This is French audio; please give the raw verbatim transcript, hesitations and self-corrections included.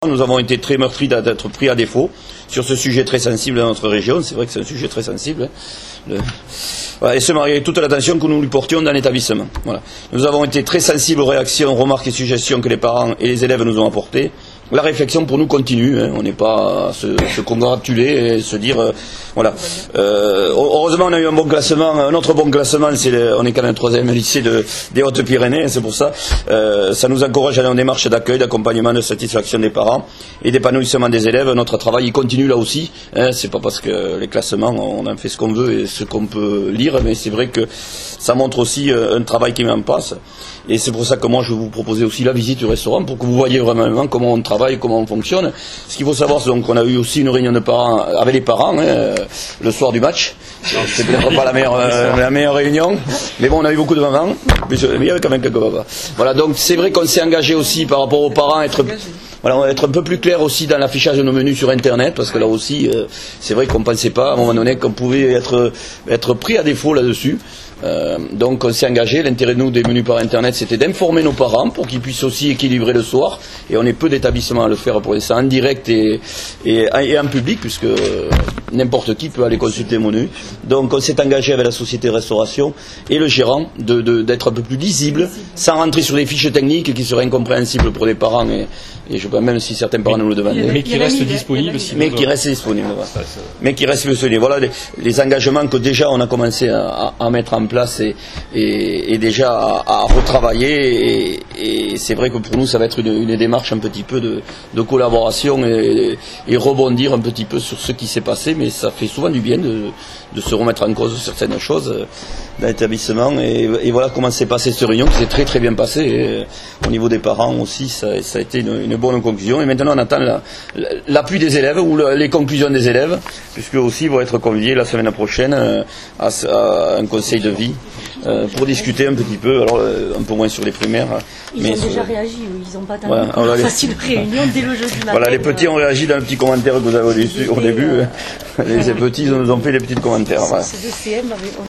Nous avons été très meurtris d'être pris à défaut sur ce sujet très sensible dans notre région. C'est vrai que c'est un sujet très sensible. Le... Voilà, et ce malgré toute l'attention que nous lui portions dans l'établissement. Voilà. Nous avons été très sensibles aux réactions, remarques et suggestions que les parents et les élèves nous ont apportées. La réflexion pour nous continue, hein. On n'est pas à se, se congratuler et se dire euh, voilà. Euh, heureusement on a eu un bon classement, un autre bon classement, c'est le, on est quand même troisième lycée de, des Hautes-Pyrénées, c'est pour ça. Euh, ça nous encourage à aller en démarche d'accueil, d'accompagnement, de satisfaction des parents et d'épanouissement des élèves. Notre travail il continue là aussi. Hein. C'est pas parce que les classements on en fait ce qu'on veut et ce qu'on peut lire, mais c'est vrai que ça montre aussi euh, un travail qui met en place. Et c'est pour ça que moi je vais vous proposer aussi la visite du restaurant pour que vous voyez vraiment comment on travaille, comment on fonctionne. Ce qu'il faut savoir, c'est donc qu'on a eu aussi une réunion de parents avec les parents hein, le soir du match. C'est peut-être pas la meilleure, euh, la meilleure réunion, mais bon, on a eu beaucoup de mamans, mais il y avait quand même quelques papas. Voilà, donc c'est vrai qu'on s'est engagé aussi par rapport aux parents, être, voilà, on va être un peu plus clair aussi dans l'affichage de nos menus sur Internet, parce que là aussi, euh, c'est vrai qu'on ne pensait pas à un moment donné qu'on pouvait être, être pris à défaut là-dessus. Euh, donc on s'est engagé, l'intérêt de nous des menus par internet c'était d'informer nos parents pour qu'ils puissent aussi équilibrer le soir, et on est peu d'établissements à le faire pour ça en direct et, et, et en public, puisque n'importe qui peut aller consulter mon menus. Donc on s'est engagé avec la société de restauration et le gérant de, de, d'être un peu plus lisible, sans rentrer sur des fiches techniques qui seraient incompréhensibles pour les parents, et, et je pense même si certains parents nous le demandaient. Mais qui restent disponibles. Mais qui restent disponibles. Voilà. Mais qui restent disponibles. Voilà les, les engagements que déjà on a commencé à, à, à mettre en place et, et, et déjà à, à retravailler, et, et c'est vrai que pour nous ça va être une, une démarche un petit peu de, de collaboration et, et rebondir un petit peu sur ce qui s'est passé, mais ça fait souvent du bien de, de se remettre en cause certaines choses dans l'établissement, et, et voilà comment s'est passée cette réunion qui s'est très très bien passée, et au niveau des parents aussi ça, ça a été une, une bonne conclusion, et maintenant on attend la, l'appui des élèves ou la, les conclusions des élèves, puisque aussi vont être conviés la semaine prochaine à, à un conseil de vie euh, pour discuter un petit peu, alors euh, un peu moins sur les primaires. Ils mais ont sur, déjà réagi, ils n'ont pas attendu voilà, qu'on les, fasse une réunion dès le jeudi matin. Voilà, les petits ont réagi dans le petit commentaire que vous avez au, au début, euh, les petits nous ont fait les petits commentaires. Voilà. Ce deux C M avait...